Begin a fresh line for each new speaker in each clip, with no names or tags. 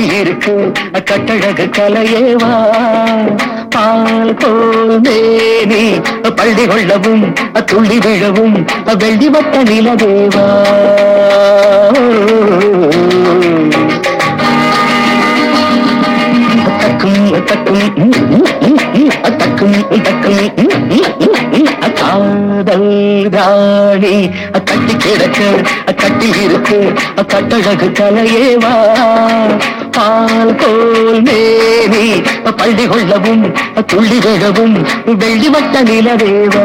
கட்டில் இருக்கு கட்டழகு கலையேவா பால் போல் மேனி பள்ளி கொள்ளவும் துள்ளி விழவும் வெள்ளி வட்ட நிலவேவா தக்கும் தக்கும் தக்கும் தக்கும் காதல் ராணி கட்டி கிடக்க கட்டில் இருக்கு கட்டழகு கலையேவா பால் போல் மேனி பள்ளி கொள்ளவும் துள்ளி விழவும் வெள்ளி வட்ட நிலவேவா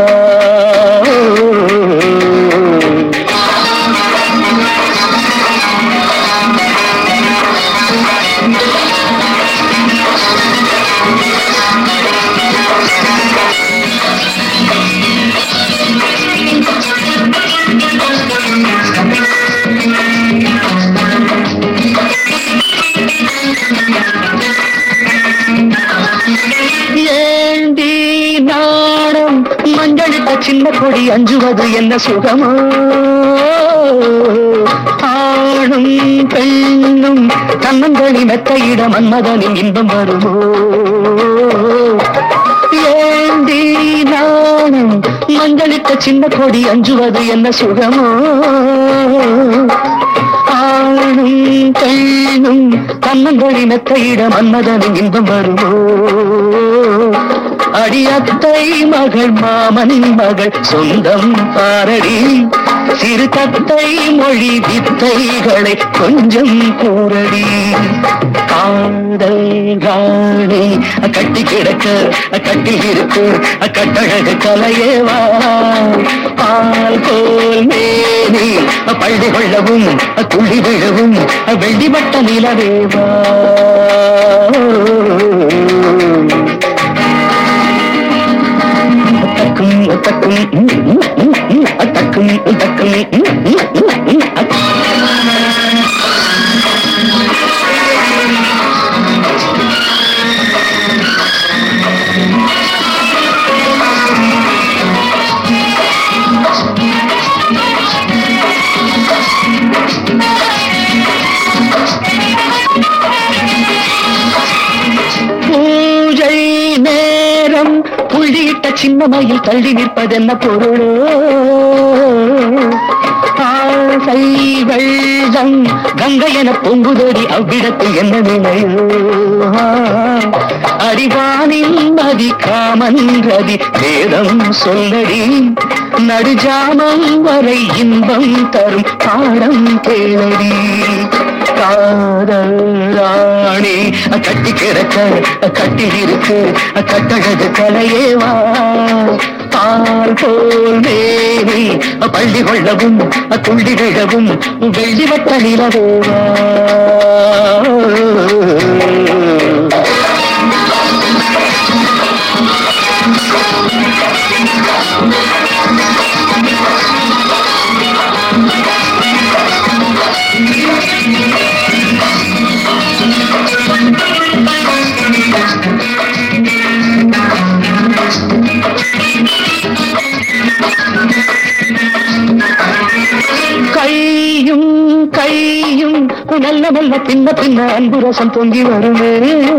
ஏண்டி நாடம் மஞ்சளிட்ட சின்ன கொடி அஞ்சுவது என்ன சுகமோ ஆணும் பெண்ணும் தன்னந்தனி மெத்தையிட மன்மதனின் இன்பம் வருமோ ஏண்டி நாடம் மஞ்சளிட்ட சின்ன கொடி அஞ்சுவது என்ன சுகமோ ஆணும் பெண்ணும் தன்னந்தனி மெத்தையிட மன்மதனின் இன்பம் வருமோ அடியத்தை மகள் மாமன் மகள் சொந்தம் பாரடி சிறு தத்தை மொழி வித்தைகளை கொஞ்சம் கூறடி காதல் ராணி கட்டி கிடக்க கட்டில் இருக்கு கட்டழகு கலையேவா பால் போல் மேனி பள்ளி கொள்ளவும் துள்ளி விழவும் வெள்ளி வட்ட நிலவேவா தக்கும் தக்கும் தக்கும் தக்கும் பூஜை நேரம் புள்ளியிட்ட சின்னமையில் தள்ளி நிற்பதென்ன பொருளோ ஆசை வெள்ளம் கங்கை என பொங்குதடி அவ்விடத்தில் என்ன நிலையோ அறிவானில் நதி காமன் ரதி வேதம் சொல்லடி நடுஜாமம் வரை இன்பம் தரும் பாடம் கேளடி காதல் ராணி கட்டி கிடக்க கட்டில் இருக்கு கட்டழகு கலையேவா பால் போல் மேனி பள்ளி கொள்ளவும் துள்ளி விழவும் வெள்ளி வட்ட நிலவேவா கையும் கையும் நல்ல நல்ல பின்ன பின்ன அன்பு ரசம் தொங்கி வருமே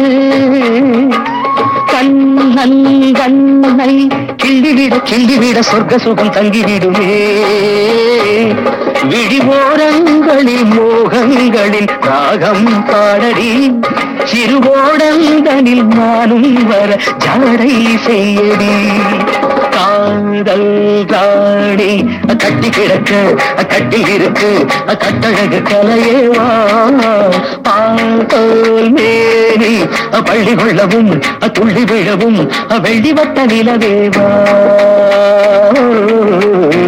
கண்ணன் கண்ணை கிள்ளிவிட சொர்க்க சுகம் தங்கிவிடுமே விழிவோரங்களில் மோகங்களில் ராகம் பாடடி சிறுவோடங்களில் நானும் வர ஜாடை செய்யடி காதல் ராணி கட்டி கிடக்க கட்டில் இருக்கு கட்டழகு கலையேவா பால் போல் மேனி பள்ளி கொள்ளவும் துள்ளி விழவும் வெள்ளி வட்ட நிலவேவா